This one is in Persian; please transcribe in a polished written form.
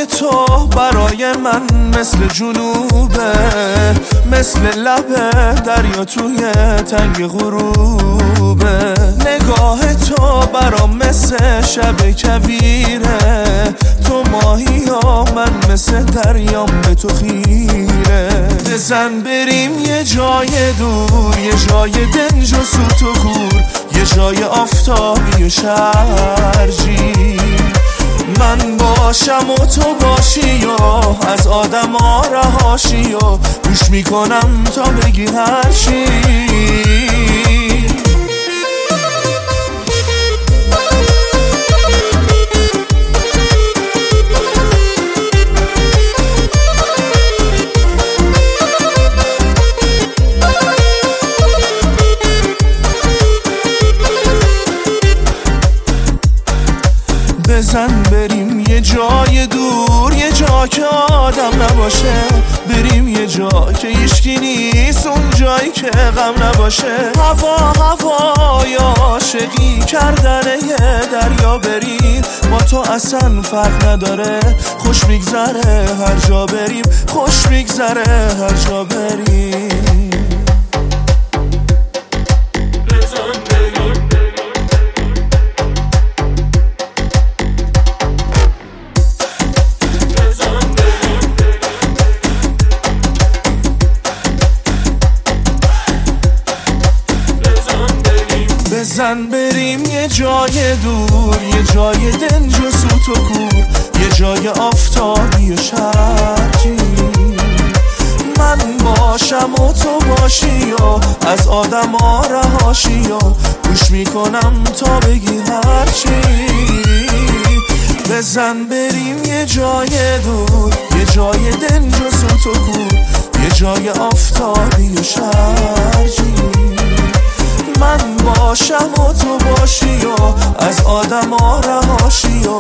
تو برای من مثل جنوبه، مثل لب دریا توی تنگ غروبه. نگاه تو برام مثل شب کویره، تو ماهی ها من مثل دریام به تو خیره. بزن بریم یه جای دور، یه جای دنج و سوت و کور، یه جای آفتابی و شرجی. من باشم و تو باشی و از آدم ها رهاشی و گوش میکنم تا بگی هر چی. بزن بریم یه جای دور، یه جا که آدم نباشه. بریم یه جا که هیچکی نیست، اون جایی که غم نباشه. هوای عاشقی کردن یه دریا بریم، با تو اصلا فرق نداره. خوش میگذره هر جا بریم، خوش میگذره هر جا بریم. بزن بریم یه جای دور، یه جای دنج و سوت و کور، یه جای آفتابی و شرجی. من باشم و تو باشی و از آدم ها رهاشی و گوش میکنم تا بگی هرچی. بزن بریم یه جای دور، یه جای دنج و سوت و کور، یه جای آفتابی و شرجی. من باشم و تو باشی و از آدم ها رهاشی و